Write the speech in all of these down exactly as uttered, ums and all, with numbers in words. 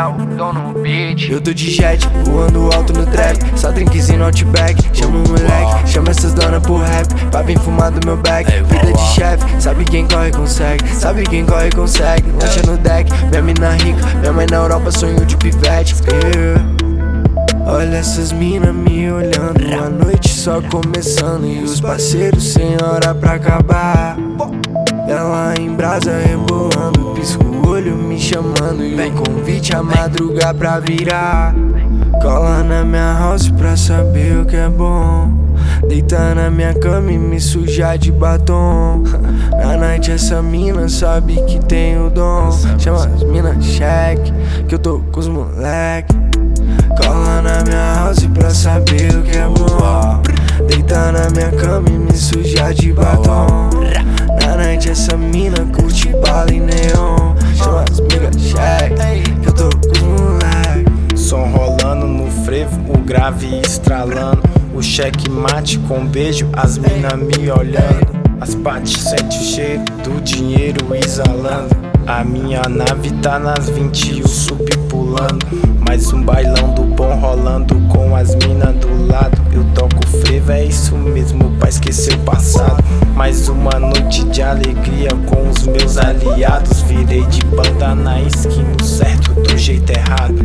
Tô no beat. Eu tô de jet, voando alto no trap. Só drinkzinho no Outback. Chama o moleque, chama essas donas pro rap. Pra vir fumar do meu back. Vida de chefe, sabe quem corre consegue. Sabe quem corre consegue. Lancha no deck, minha mina rica. Minha mãe na Europa, sonho de pivete. Yeah. Olha essas mina me olhando, a noite só começando e os parceiros sem hora pra acabar. Ela em brasa rebolando, pisco o olho me chamando e o convite a madrugar pra virar. Cola na minha house pra saber o que é bom. Deitar na minha cama e me sujar de batom. Na night essa mina sabe que tem o dom. Chama as mina cheque, que eu tô com os moleque. Cola na minha house pra saber o que é bom. Deitar na minha cama e me sujar de batom. Na night essa mina curte bala e neon. Chama as migas cheque, que eu tô com os moleque. Som rolando no frevo, o grave estralando. O cheque mate com beijo, as mina me olhando. As pates sente o cheiro do dinheiro exalando. A minha nave tá nas vinte e o sub pulando. Mais um bailão do bom rolando com as mina do lado. Eu toco frevo, é isso mesmo pra esquecer o passado. Mais uma noite de alegria com os meus aliados. Virei de banda na esquina, certo do jeito errado.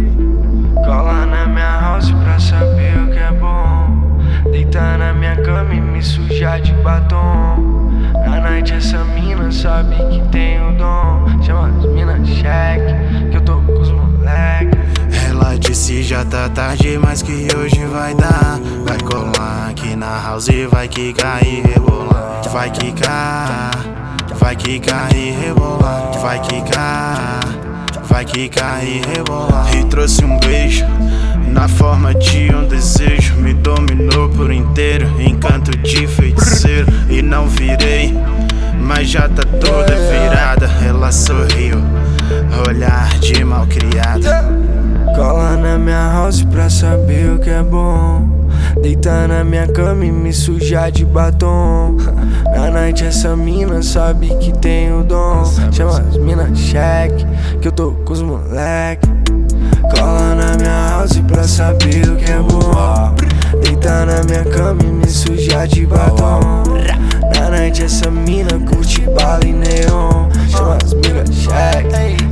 Cola na minha house pra saber o que é bom. Deitar na minha cama e me sujar de batom. Na night essa mina sabe que tem o dom. Chama as mina cheque, que eu tô com os moleque. Ela disse já tá tarde, mas que hoje vai dar. Vai colar aqui na house, vai quicar e rebolar. Vai quicar, vai quicar e rebolar. Vai quicar, vai quicar e rebolar. E trouxe um beijo na forma de um desejo. Me dominou por inteiro, encanto de feiticeiro. E não virei, mas já tá toda virada. Ela sorriu, olhar de malcriada. Cola na minha house pra saber o que é bom. Deitar na minha cama e me sujar de batom. Na night essa mina sabe que tem o dom. Chama as mina cheque, que eu tô com os moleque. Cola na minha house pra saber o que é bom. Deitar na minha cama e me sujar de batom. Na night essa mina curte bala e neon. Chama as migas cheque,